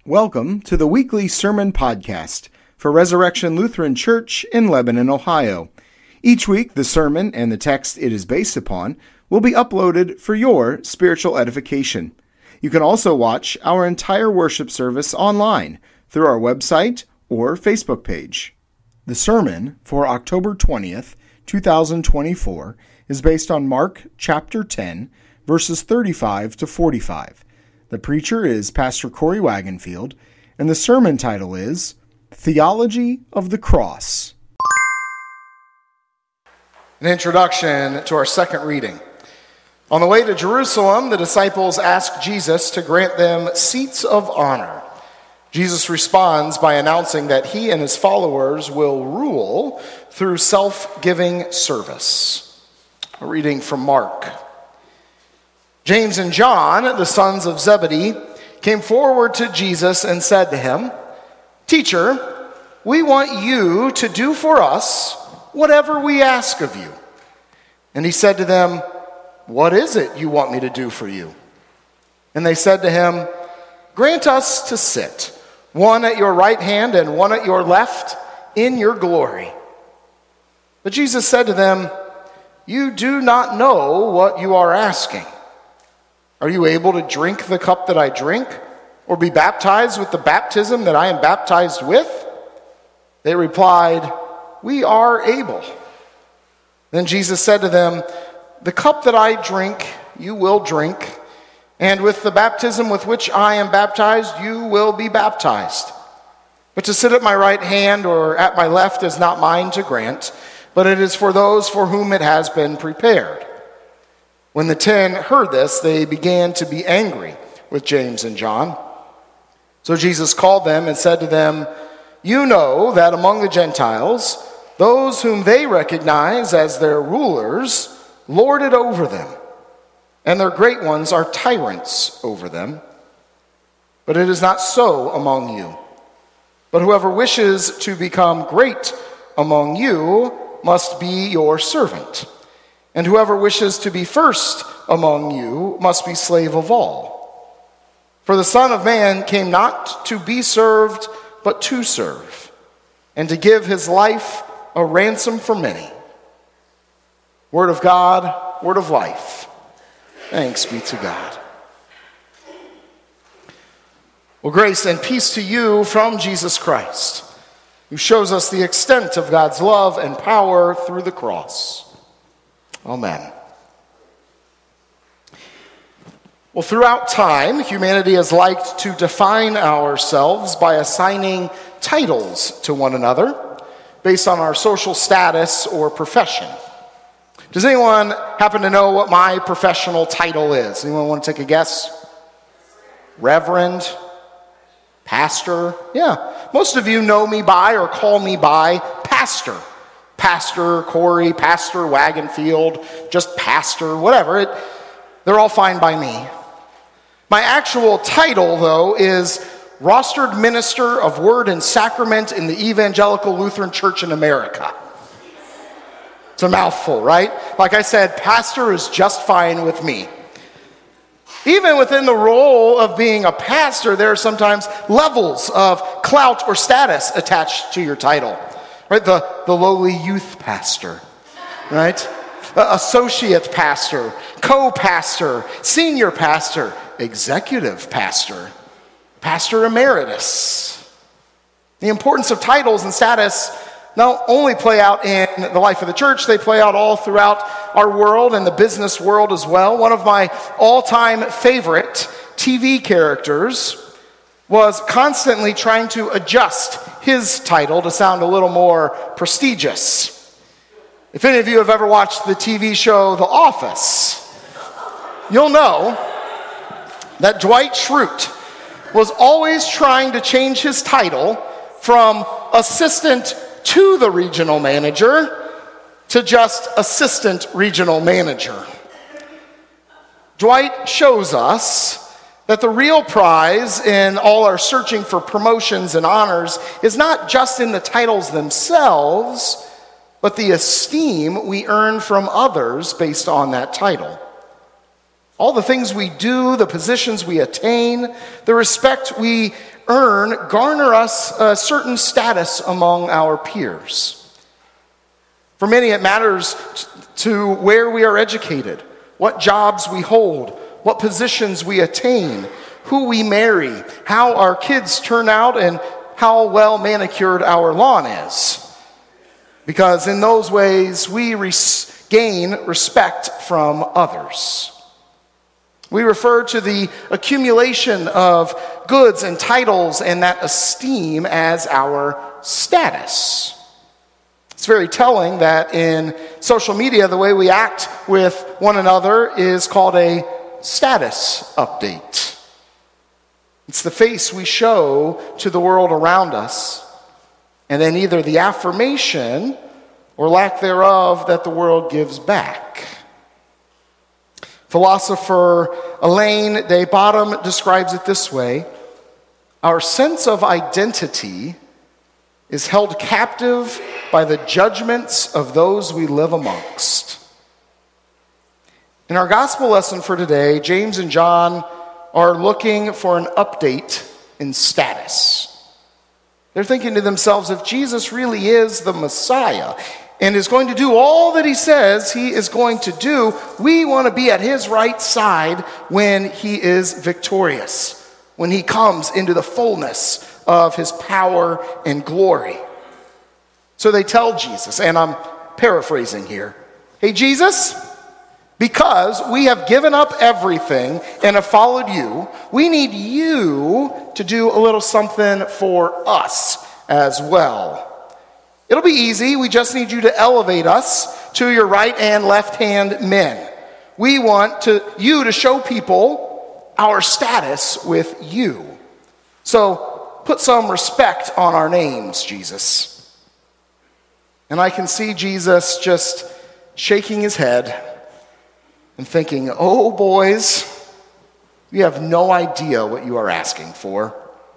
Welcome to the weekly sermon podcast for Resurrection Lutheran Church in Lebanon, Ohio. Each week, the sermon and the text it is based upon will be uploaded for your spiritual edification. You can also watch our entire worship service online through our website or Facebook page. The sermon for October 20th, 2024 is based on Mark chapter 10, verses 35 to 45. The preacher is Pastor Corey Wagenfield, and the sermon title is Theology of the Cross. An introduction to our second reading. On the way to Jerusalem, the disciples ask Jesus to grant them seats of honor. Jesus responds by announcing that he and his followers will rule through self-giving service. A reading from Mark. James and John, the sons of Zebedee, came forward to Jesus and said to him, "Teacher, we want you to do for us whatever we ask of you." And he said to them, "What is it you want me to do for you?" And they said to him, "Grant us to sit, one at your right hand and one at your left, in your glory." But Jesus said to them, "You do not know what you are asking. Are you able to drink the cup that I drink, or be baptized with the baptism that I am baptized with?" They replied, "We are able." Then Jesus said to them, "The cup that I drink, you will drink, and with the baptism with which I am baptized, you will be baptized. But to sit at my right hand or at my left is not mine to grant, but it is for those for whom it has been prepared." When the 10 heard this, they began to be angry with James and John. So Jesus called them and said to them, "You know that among the Gentiles, those whom they recognize as their rulers lord it over them, and their great ones are tyrants over them. But it is not so among you. But whoever wishes to become great among you must be your servant. And whoever wishes to be first among you must be slave of all. For the Son of Man came not to be served, but to serve, and to give his life a ransom for many." Word of God, word of life. Thanks be to God. Well, grace and peace to you from Jesus Christ, who shows us the extent of God's love and power through the cross. Amen. Well, throughout time, humanity has liked to define ourselves by assigning titles to one another based on our social status or profession. Does anyone happen to know what my professional title is? Anyone want to take a guess? Reverend? Pastor? Yeah. Most of you know me by or call me by Pastor. Pastor Corey, Pastor Wagenfield, just Pastor, whatever. They're all fine by me. My actual title, though, is Rostered Minister of Word and Sacrament in the Evangelical Lutheran Church in America. It's a mouthful, right? Like I said, pastor is just fine with me. Even within the role of being a pastor, there are sometimes levels of clout or status attached to your title. Right, the lowly youth pastor, right? Associate pastor, co-pastor, senior pastor, executive pastor, pastor emeritus. The importance of titles and status not only play out in the life of the church, they play out all throughout our world and the business world as well. One of my all-time favorite TV characters was constantly trying to adjust his title to sound a little more prestigious. If any of you have ever watched the TV show The Office, you'll know that Dwight Schrute was always trying to change his title from assistant to the regional manager to just assistant regional manager. Dwight shows us that the real prize in all our searching for promotions and honors is not just in the titles themselves, but the esteem we earn from others based on that title. All the things we do, the positions we attain, the respect we earn garner us a certain status among our peers. For many, it matters to where we are educated, what jobs we hold, what positions we attain, who we marry, how our kids turn out, and how well manicured our lawn is. Because in those ways, we gain respect from others. We refer to the accumulation of goods and titles and that esteem as our status. It's very telling that in social media, the way we act with one another is called a status update. It's the face we show to the world around us, and then either the affirmation or lack thereof that the world gives back. Philosopher Alain de Botton describes it this way: our sense of identity is held captive by the judgments of those we live amongst. In our gospel lesson for today, James and John are looking for an update in status. They're thinking to themselves, if Jesus really is the Messiah and is going to do all that he says he is going to do, we want to be at his right side when he is victorious, when he comes into the fullness of his power and glory. So they tell Jesus, and I'm paraphrasing here, hey Jesus, because we have given up everything and have followed you, we need you to do a little something for us as well. It'll be easy. We just need you to elevate us to your right and left hand men. We want you to show people our status with you. So put some respect on our names, Jesus. And I can see Jesus just shaking his head and thinking, oh boys, you have no idea what you are asking for.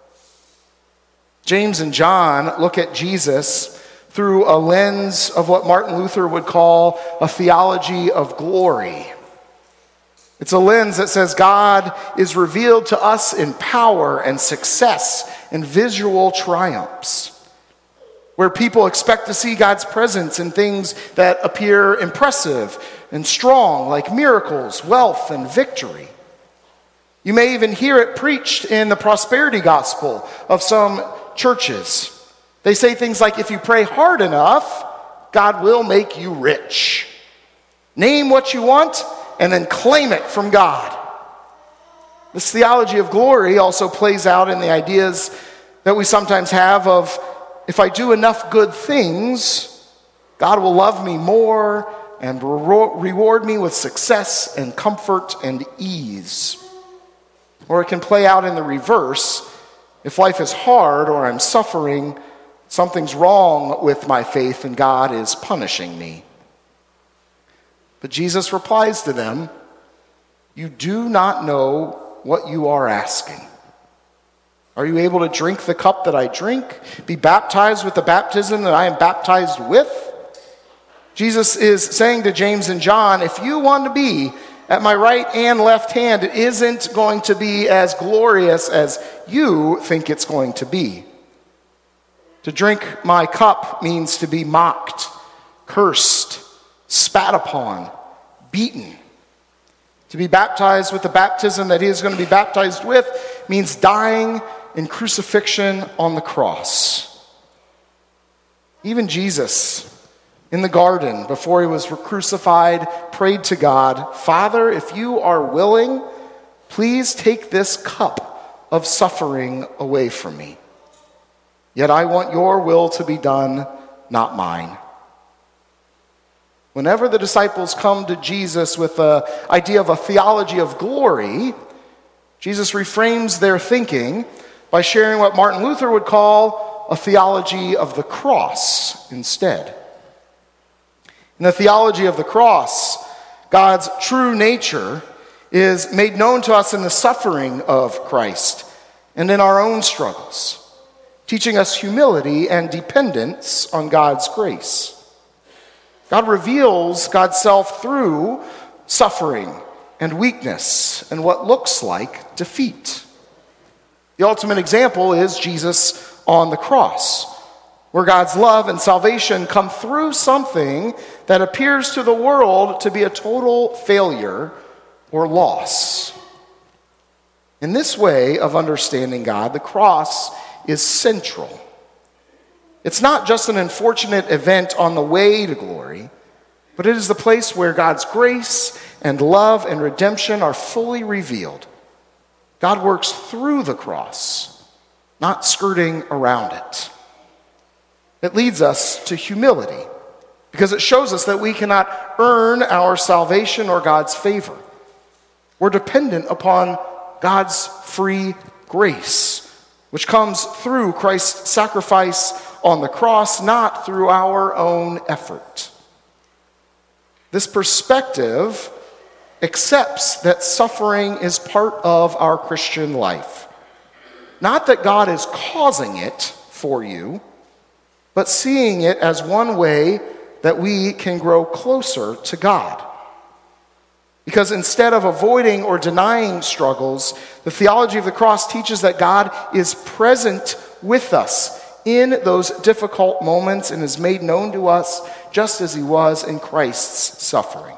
James and John look at Jesus through a lens of what Martin Luther would call a theology of glory. It's a lens that says God is revealed to us in power and success and visual triumphs, where people expect to see God's presence in things that appear impressive and strong, like miracles, wealth, and victory. You may even hear it preached in the prosperity gospel of some churches. They say things like, if you pray hard enough, God will make you rich. Name what you want and then claim it from God. This theology of glory also plays out in the ideas that we sometimes have of, if I do enough good things, God will love me more and reward me with success and comfort and ease. Or it can play out in the reverse. If life is hard or I'm suffering, something's wrong with my faith and God is punishing me. But Jesus replies to them, you do not know what you are asking. Are you able to drink the cup that I drink? Be baptized with the baptism that I am baptized with? Jesus is saying to James and John, if you want to be at my right and left hand, it isn't going to be as glorious as you think it's going to be. To drink my cup means to be mocked, cursed, spat upon, beaten. To be baptized with the baptism that he is going to be baptized with means dying in crucifixion on the cross. Even Jesus, in the garden, before he was crucified, prayed to God, Father, if you are willing, please take this cup of suffering away from me. Yet I want your will to be done, not mine. Whenever the disciples come to Jesus with the idea of a theology of glory, Jesus reframes their thinking by sharing what Martin Luther would call a theology of the cross instead. In the theology of the cross, God's true nature is made known to us in the suffering of Christ and in our own struggles, teaching us humility and dependence on God's grace. God reveals God's self through suffering and weakness and what looks like defeat. The ultimate example is Jesus on the cross, where God's love and salvation come through something that appears to the world to be a total failure or loss. In this way of understanding God, the cross is central. It's not just an unfortunate event on the way to glory, but it is the place where God's grace and love and redemption are fully revealed. God works through the cross, not skirting around it. It leads us to humility, because it shows us that we cannot earn our salvation or God's favor. We're dependent upon God's free grace, which comes through Christ's sacrifice on the cross, not through our own effort. This perspective accepts that suffering is part of our Christian life. Not that God is causing it for you, but seeing it as one way that we can grow closer to God. Because instead of avoiding or denying struggles, the theology of the cross teaches that God is present with us in those difficult moments and is made known to us just as he was in Christ's suffering.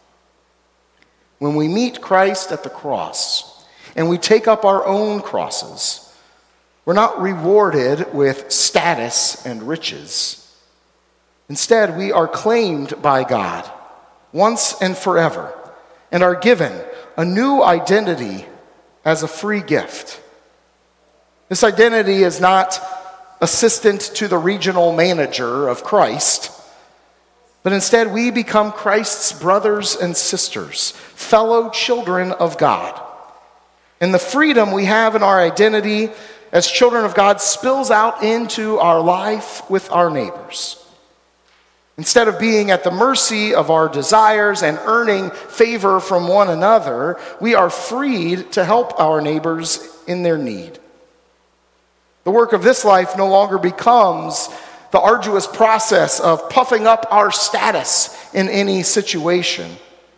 When we meet Christ at the cross and we take up our own crosses, we're not rewarded with status and riches. Instead, we are claimed by God once and forever and are given a new identity as a free gift. This identity is not assistant to the regional manager of Christ, but instead we become Christ's brothers and sisters, fellow children of God. And the freedom we have in our identity as children of God spills out into our life with our neighbors. Instead of being at the mercy of our desires and earning favor from one another, we are freed to help our neighbors in their need. The work of this life no longer becomes the arduous process of puffing up our status in any situation.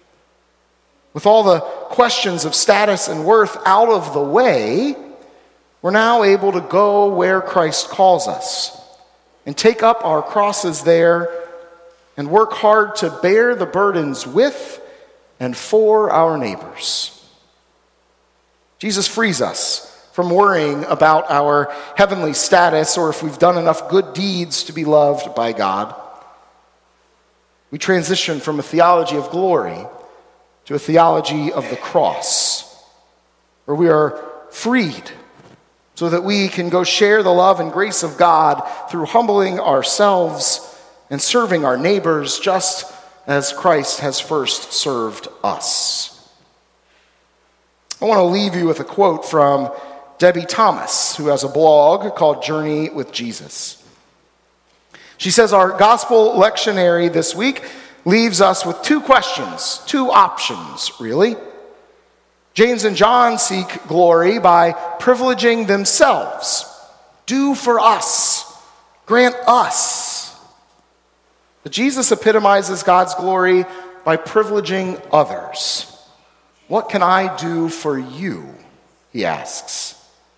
With all the questions of status and worth out of the way, we're now able to go where Christ calls us and take up our crosses there and work hard to bear the burdens with and for our neighbors. Jesus frees us from worrying about our heavenly status or if we've done enough good deeds to be loved by God. We transition from a theology of glory to a theology of the cross, where we are freed so that we can go share the love and grace of God through humbling ourselves and serving our neighbors just as Christ has first served us. I want to leave you with a quote from Debbie Thomas, who has a blog called Journey with Jesus. She says, our gospel lectionary this week leaves us with two questions, two options, really. James and John seek glory by privileging themselves. Do for us, grant us. But Jesus epitomizes God's glory by privileging others. What can I do for you? He asks.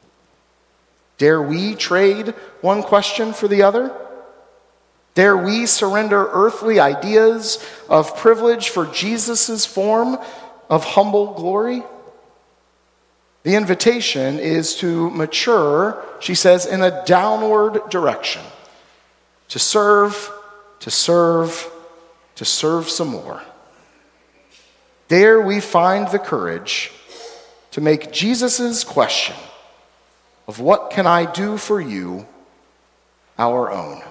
Dare we trade one question for the other? Dare we surrender earthly ideas of privilege for Jesus' form of humble glory? The invitation is to mature, she says, in a downward direction. To serve, to serve, to serve some more. Dare we find the courage to make Jesus' question of what can I do for you our own.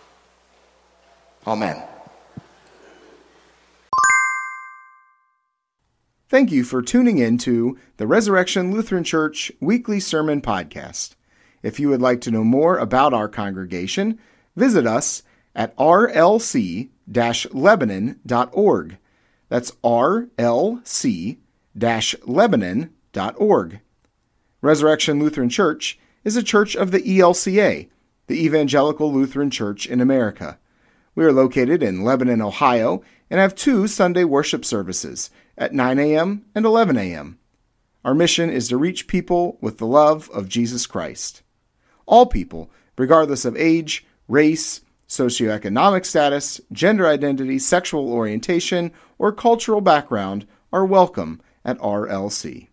Amen. Thank you for tuning in to the Resurrection Lutheran Church Weekly Sermon Podcast. If you would like to know more about our congregation, visit us at rlc-lebanon.org. That's rlc-lebanon.org. Resurrection Lutheran Church is a church of the ELCA, the Evangelical Lutheran Church in America. We are located in Lebanon, Ohio, and have 2 Sunday worship services, at 9 a.m. and 11 a.m. Our mission is to reach people with the love of Jesus Christ. All people, regardless of age, race, socioeconomic status, gender identity, sexual orientation, or cultural background, are welcome at RLC.